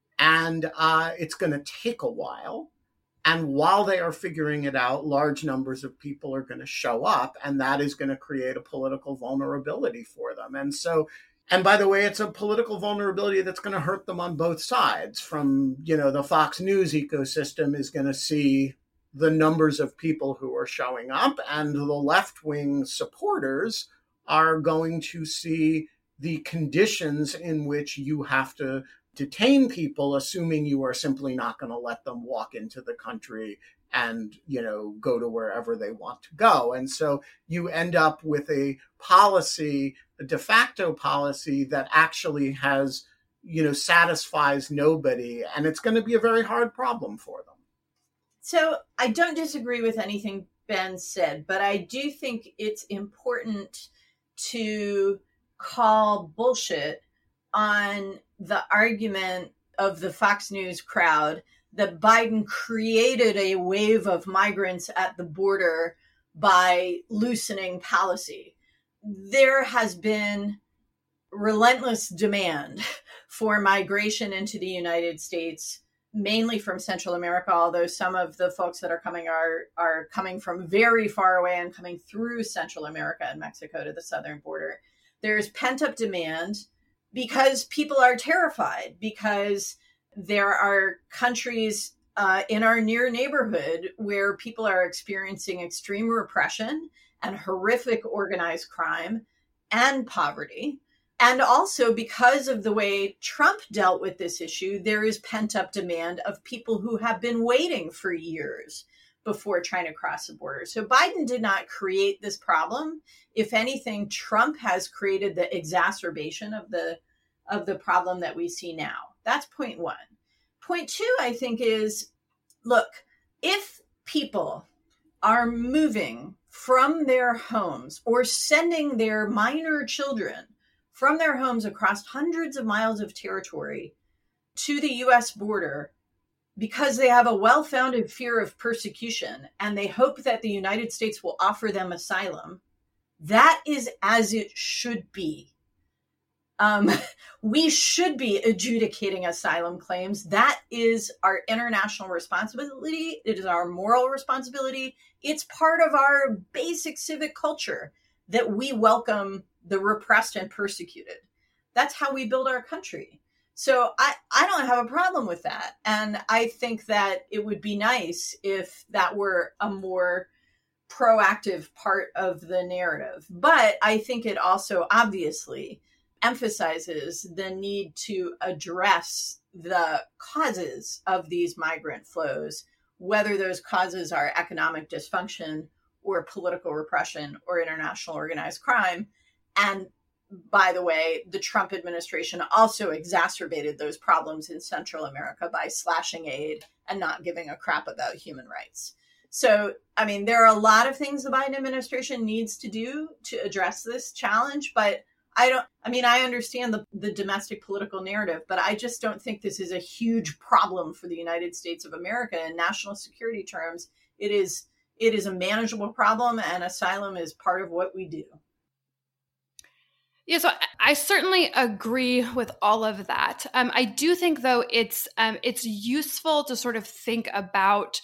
And uh, it's going to take a while. And while they are figuring it out, large numbers of people are going to show up, and that is going to create a political vulnerability for them. And so, and by the way, it's a political vulnerability that's going to hurt them on both sides. From, you know, the Fox News ecosystem is going to see the numbers of people who are showing up, and the left-wing supporters are going to see the conditions in which you have to detain people, assuming you are simply not going to let them walk into the country and, you know, go to wherever they want to go. And so you end up with a policy, a de facto policy that actually has, you know, satisfies nobody. And it's going to be a very hard problem for them. So I don't disagree with anything Ben said, but I do think it's important to call bullshit on the argument of the Fox News crowd that Biden created a wave of migrants at the border by loosening policy. There has been relentless demand for migration into the United States mainly from Central America, although some of the folks that are coming are are coming from very far away and coming through Central America and Mexico to the southern border. There's pent-up demand because people are terrified, because there are countries uh, in our near neighborhood where people are experiencing extreme repression and horrific organized crime and poverty. And also because of the way Trump dealt with this issue, there is pent-up demand of people who have been waiting for years before trying to cross the border. So Biden did not create this problem. If anything, Trump has created the exacerbation of the of the problem that we see now. That's point one. Point two, I think, is, look, if people are moving from their homes or sending their minor children from their homes across hundreds of miles of territory to the U S border because they have a well-founded fear of persecution and they hope that the United States will offer them asylum, that is as it should be. Um, we should be adjudicating asylum claims. That is our international responsibility. It is our moral responsibility. It's part of our basic civic culture that we welcome the repressed and persecuted. That's how we build our country. So I, I don't have a problem with that. And I think that it would be nice if that were a more proactive part of the narrative. But I think it also obviously emphasizes the need to address the causes of these migrant flows, whether those causes are economic dysfunction or political repression or international organized crime. And by the way, the Trump administration also exacerbated those problems in Central America by slashing aid and not giving a crap about human rights. So, I mean, there are a lot of things the Biden administration needs to do to address this challenge, but I don't, I mean, I understand the, the domestic political narrative, but I just don't think this is a huge problem for the United States of America in national security terms. It is, it is a manageable problem, and asylum is part of what we do. Yeah, so I certainly agree with all of that. Um, I do think, though, it's um, it's useful to sort of think about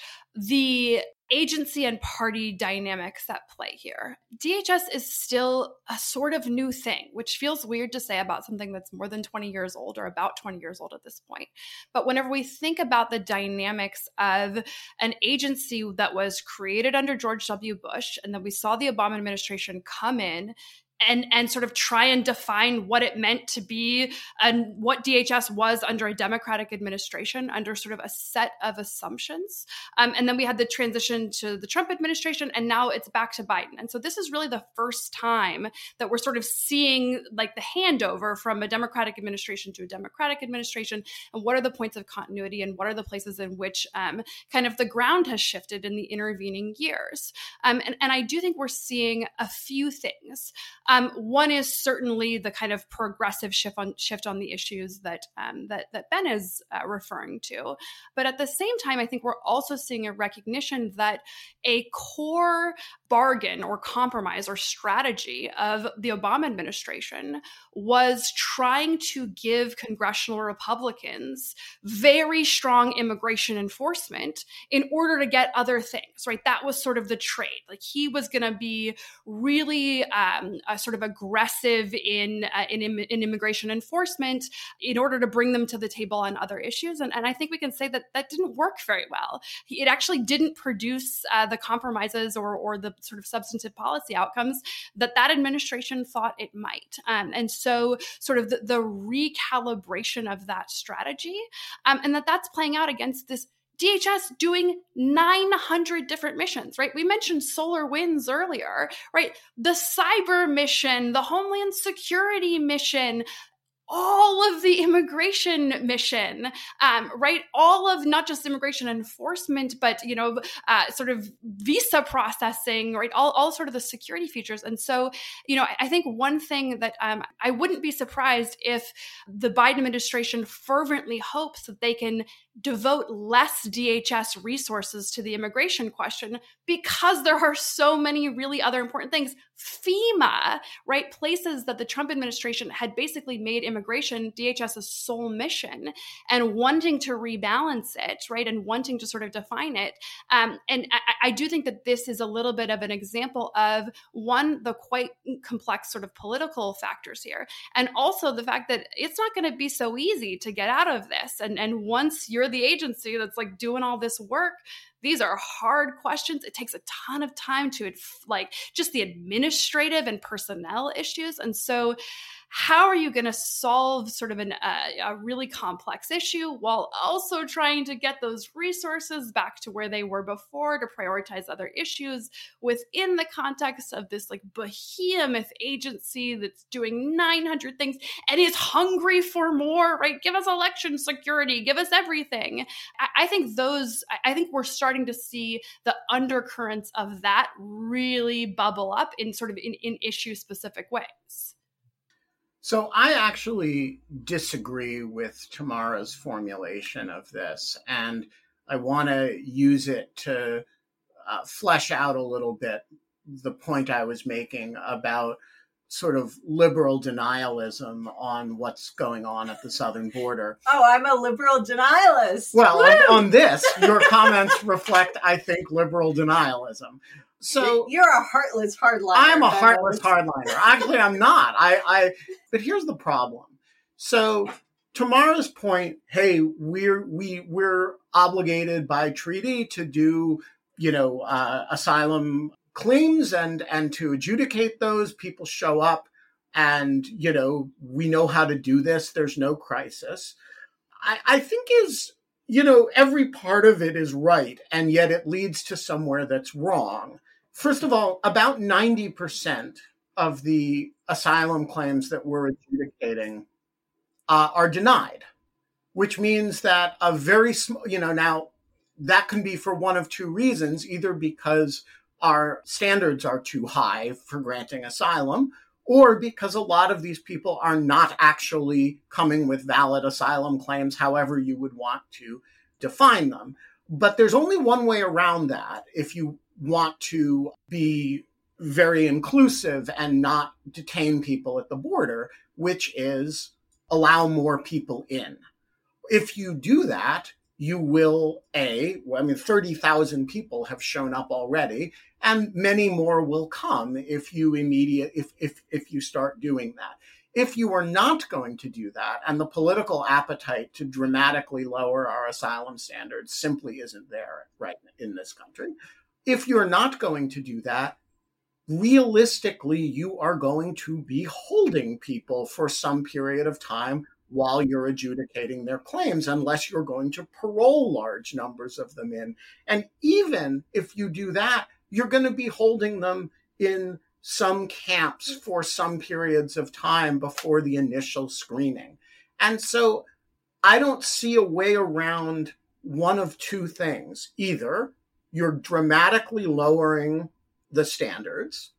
the agency and party dynamics at play here. D H S is still a sort of new thing, which feels weird to say about something that's more than twenty years old or about twenty years old at this point. But whenever we think about the dynamics of an agency that was created under George W. Bush, and then we saw the Obama administration come in and and sort of try and define what it meant to be and what D H S was under a Democratic administration, under sort of a set of assumptions. Um, and then we had the transition to the Trump administration, and now it's back to Biden. And so this is really the first time that we're sort of seeing like the handover from a Democratic administration to a Democratic administration, and what are the points of continuity and what are the places in which um, kind of the ground has shifted in the intervening years. Um, and, and I do think we're seeing a few things. Um, one is certainly the kind of progressive shift on shift on the issues that um, that that Ben is uh, referring to, but at the same time, I think we're also seeing a recognition that a core bargain or compromise or strategy of the Obama administration was trying to give congressional Republicans very strong immigration enforcement in order to get other things. Right, that was sort of the trade. Like he was going to be really um, a sort of aggressive in, uh, in in immigration enforcement in order to bring them to the table on other issues. And, and I think we can say that that didn't work very well. It actually didn't produce uh, the compromises or, or the sort of substantive policy outcomes that that administration thought it might. Um, and so sort of the, the recalibration of that strategy um, and that that's playing out against this D H S doing nine hundred different missions, right? We mentioned SolarWinds earlier, right? The cyber mission, the Homeland Security mission, all of the immigration mission, um, right? All of not just immigration enforcement, but, you know, uh, sort of visa processing, right? All, all sort of the security features. And so, you know, I, I think one thing that um, I wouldn't be surprised if the Biden administration fervently hopes that they can devote less D H S resources to the immigration question because there are so many really other important things. FEMA, right? Places that the Trump administration had basically made immigration immigration DHS's sole mission, and wanting to rebalance it, right, and wanting to sort of define it. Um, and I, I do think that this is a little bit of an example of, one, the quite complex sort of political factors here, and also the fact that it's not going to be so easy to get out of this. And, and once you're the agency that's like doing all this work, these are hard questions. It takes a ton of time to, like, just the administrative and personnel issues. And so how are you going to solve sort of an, uh, a really complex issue while also trying to get those resources back to where they were before to prioritize other issues within the context of this like behemoth agency that's doing nine hundred things and is hungry for more, right? Give us election security, give us everything. I, I think those, I think we're starting to see the undercurrents of that really bubble up in sort of in, in issue specific ways. So I actually disagree with Tamara's formulation of this, and I want to use it to uh, flesh out a little bit the point I was making about sort of liberal denialism on what's going on at the southern border. Oh, I'm a liberal denialist. Well, on, on this, your comments reflect, I think, liberal denialism. So you're a heartless hardliner. I'm a heartless hardliner. Actually, I'm not. I, I, but here's the problem. So Tamara's point, hey, we're we we're obligated by treaty to do, you know, uh, asylum claims and and to adjudicate those. People show up, and you know we know how to do this. There's no crisis. I, I think is you know every part of it is right, and yet it leads to somewhere that's wrong. First of all, about ninety percent of the asylum claims that we're adjudicating uh, are denied, which means that a very small, you know, now that can be for one of two reasons, either because our standards are too high for granting asylum, or because a lot of these people are not actually coming with valid asylum claims, however you would want to define them. But there's only one way around that if you want to be very inclusive and not detain people at the border, which is allow more people in. If you do that, you will, A, well, I mean, thirty thousand people have shown up already, and many more will come if you immediate, if, if, if you start doing that. If you are not going to do that, and the political appetite to dramatically lower our asylum standards simply isn't there right in this country, if you're not going to do that, realistically, you are going to be holding people for some period of time while you're adjudicating their claims, unless you're going to parole large numbers of them in. And even if you do that, you're going to be holding them in some camps for some periods of time before the initial screening. And so I don't see a way around one of two things. Either you're dramatically lowering the standards,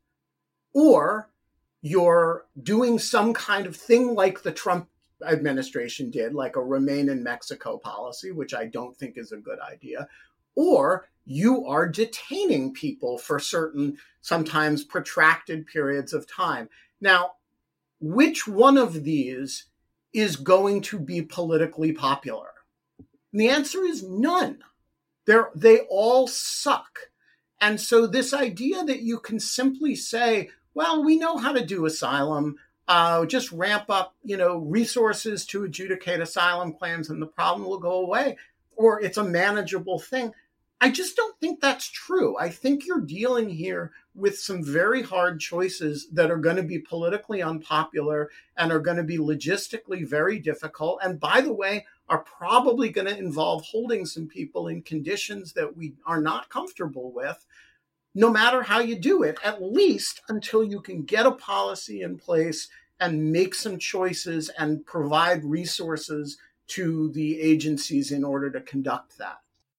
or you're doing some kind of thing like the Trump administration did, like a remain in Mexico policy, which I don't think is a good idea, or you are detaining people for certain, sometimes protracted periods of time. Now, which one of these is going to be politically popular? And the answer is none. They're, they all suck. And so this idea that you can simply say, well, we know how to do asylum, uh, just ramp up, you know, resources to adjudicate asylum claims and the problem will go away, or it's a manageable thing. I just don't think that's true. I think you're dealing here with some very hard choices that are going to be politically unpopular and are going to be logistically very difficult. And by the way, are probably going to involve holding some people in conditions that we are not comfortable with, no matter how you do it, at least until you can get a policy in place and make some choices and provide resources to the agencies in order to conduct that.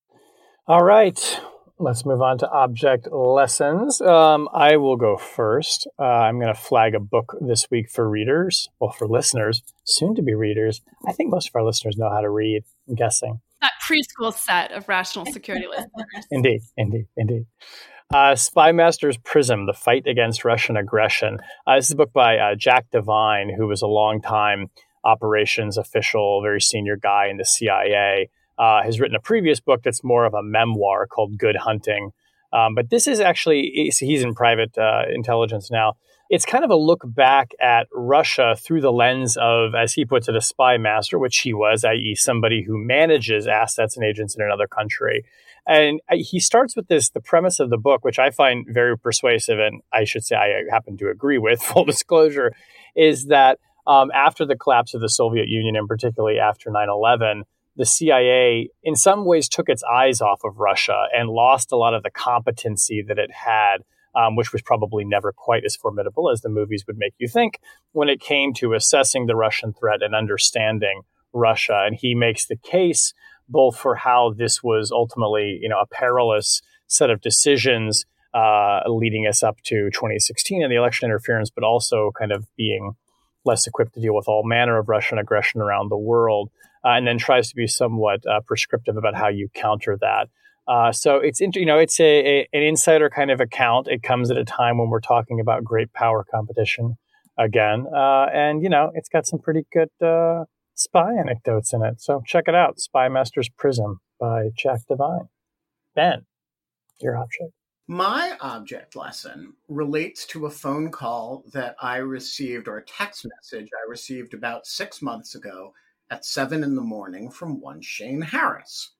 All right, let's move on to object lessons. Um, I will go first. Uh, I'm going to flag a book this week for readers, well, for listeners, soon to be readers. I think most of our listeners know how to read, I'm guessing. That preschool set of rational security listeners. Indeed, indeed, indeed. Uh, Spy Master's Prism, The Fight Against Russian Aggression. Uh, this is a book by uh, Jack Devine, who was a long time operations official, very senior guy in the C I A, uh, has written a previous book that's more of a memoir called Good Hunting. Um, but this is actually, he's in private uh, intelligence now. It's kind of a look back at Russia through the lens of, as he puts it, a spy master, which he was, that is somebody who manages assets and agents in another country. And he starts with this, the premise of the book, which I find very persuasive, and I should say I happen to agree with, full disclosure, is that um, after the collapse of the Soviet Union, and particularly after nine eleven, the C I A in some ways took its eyes off of Russia and lost a lot of the competency that it had, um, which was probably never quite as formidable as the movies would make you think when it came to assessing the Russian threat and understanding Russia. And he makes the case both for how this was ultimately, you know, a perilous set of decisions uh, leading us up to twenty sixteen and the election interference, but also kind of being less equipped to deal with all manner of Russian aggression around the world, uh, and then tries to be somewhat uh, prescriptive about how you counter that. Uh, so it's, you know, it's a, a an insider kind of account. It comes at a time when we're talking about great power competition again. Uh, and, you know, it's got some pretty good uh, spy anecdotes in it. So check it out. Spy Master's Prism by Jack Devine. Ben, your object. My object lesson relates to a phone call that I received, or a text message I received about six months ago at seven in the morning from one Shane Harris.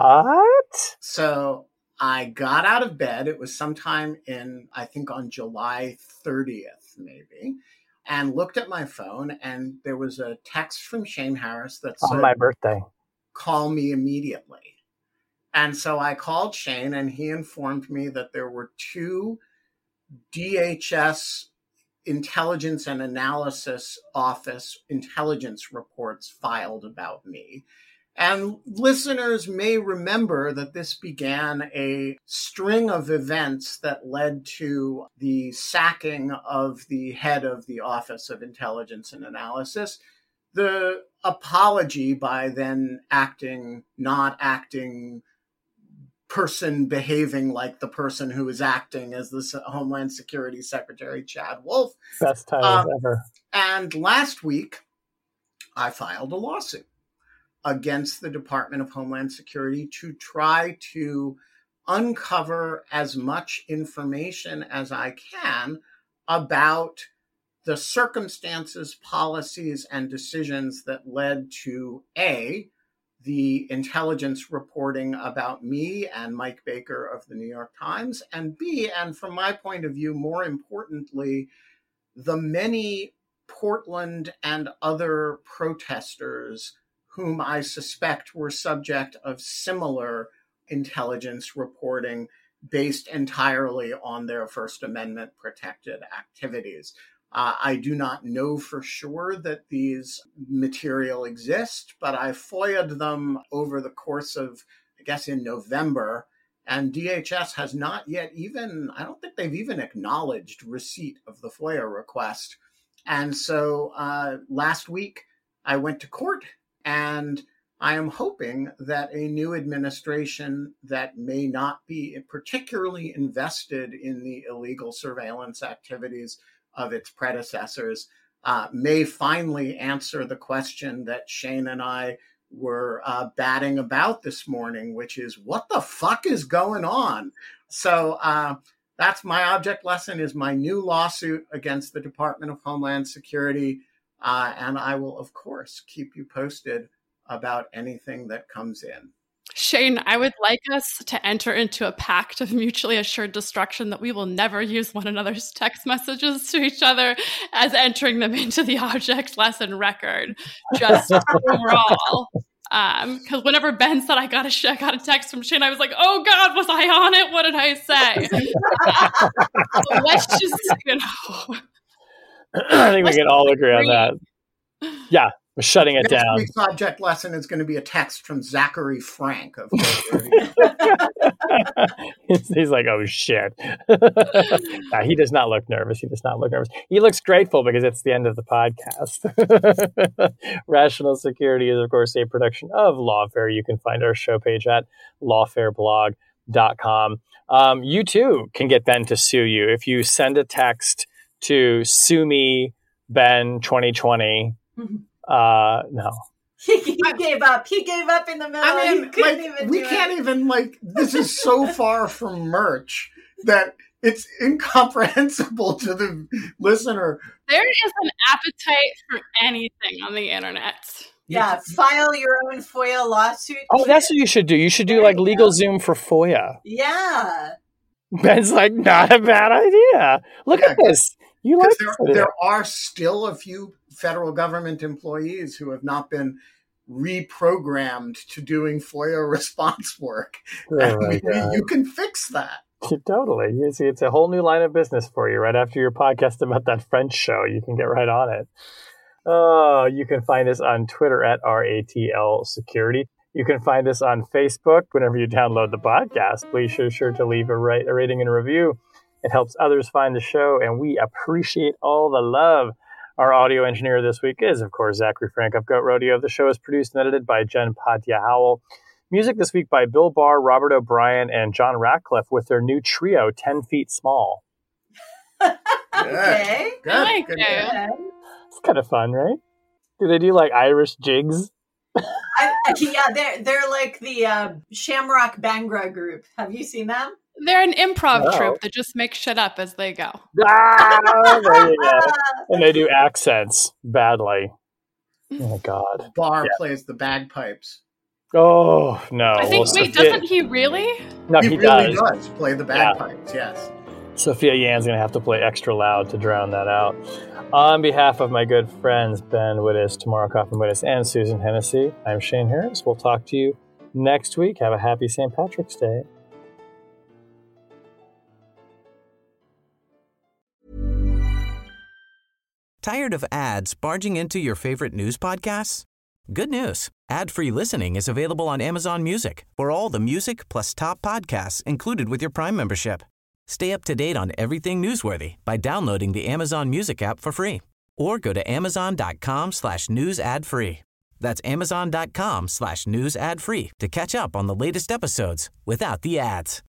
What? So I got out of bed. It was sometime in, I think on July thirtieth, maybe, and looked at my phone, and there was a text from Shane Harris that said, on my birthday, call me immediately. And so I called Shane, and he informed me that there were two D H S Intelligence and Analysis Office intelligence reports filed about me. And listeners may remember that this began a string of events that led to the sacking of the head of the Office of Intelligence and Analysis, the apology by then acting, not acting person behaving like the person who is acting as the Homeland Security Secretary, Chad Wolf. Best titles um, ever. And last week, I filed a lawsuit against the Department of Homeland Security to try to uncover as much information as I can about the circumstances, policies, and decisions that led to A, the intelligence reporting about me and Mike Baker of the New York Times, and B, and from my point of view, more importantly, the many Portland and other protesters whom I suspect were subject of similar intelligence reporting based entirely on their First Amendment protected activities. Uh, I do not know for sure that these material exist, but I FOIA'd them over the course of, I guess, in November, and D H S has not yet even, I don't think they've even acknowledged receipt of the FOIA request. And so uh, last week I went to court, and I am hoping that a new administration that may not be particularly invested in the illegal surveillance activities of its predecessors uh, may finally answer the question that Shane and I were uh, batting about this morning, which is, what the fuck is going on? So uh, that's my object lesson, is my new lawsuit against the Department of Homeland Security. Uh, and I will, of course, keep you posted about anything that comes in. Shane, I would like us to enter into a pact of mutually assured destruction that we will never use one another's text messages to each other as entering them into the object lesson record, just overall. Um, because whenever Ben said I got a sh- I got a text from Shane, I was like, "Oh God, was I on it? What did I say?" uh, so let's just, you know. I think we can all agree on that. Yeah. We're shutting it Next down. Next week's object lesson is going to be a text from Zachary Frank. Of he's, he's like, oh, shit. Nah, he does not look nervous. He does not look nervous. He looks grateful because it's the end of the podcast. Rational Security is, of course, a production of Lawfare. You can find our show page at lawfare blog dot com. Um, you, too, can get Ben to sue you. If you send a text to sue me, Ben twenty twenty, mm-hmm. Uh, no. He, he gave up. He gave up in the middle. I mean, he couldn't like, even we do can't it. even, like, this is so far from merch that it's incomprehensible to the listener. There is an appetite for anything on the internet. Yeah, file your own FOIA lawsuit. Oh, that's what you should do. You should do There like you Legal go. Zoom for FOIA. Yeah. Ben's like, not a bad idea. Look Yeah, at this. You like Because this there, idea. there are still a few federal government employees who have not been reprogrammed to doing FOIA response work. Oh I my mean, you, God. you can fix that. Totally. You see, it's a whole new line of business for you. Right after your podcast about that French show, you can get right on it. Oh, you can find us on Twitter at R A T L Security. You can find us on Facebook. Whenever you download the podcast, please be sure to leave a, rate, a rating and a review. It helps others find the show, and we appreciate all the love. Our audio engineer this week is, of course, Zachary Frank of Goat Rodeo. The show is produced and edited by Jen Padya-Howell. Music this week by Bill Barr, Robert O'Brien, and John Ratcliffe with their new trio, ten feet Small. Okay. Good. I like good, it. good. Okay. It's kind of fun, right? Do they do like Irish jigs? I, I- yeah, they're they're like the uh, Shamrock Bangra group. Have you seen them? They're an improv Oh. troupe that just makes shit up as they go. Ah, there you go. And they do accents badly. Oh, my God. Barr Yeah. plays the bagpipes. Oh, no. I think, Well, wait, Sophia- doesn't he really? No, he, he, really does. does. play the bagpipes, yes. Sophia Yan's going to have to play extra loud to drown that out. On behalf of my good friends Ben Wittes, Tamara Kaufman-Wittes, and Susan Hennessy, I'm Shane Harris. We'll talk to you next week. Have a happy Saint Patrick's Day. Tired of ads barging into your favorite news podcasts? Good news. Ad-free listening is available on Amazon Music for all the music plus top podcasts included with your Prime membership. Stay up to date on everything newsworthy by downloading the Amazon Music app for free or go to amazon.com slash news ad free. That's amazon.com slash news ad free to catch up on the latest episodes without the ads.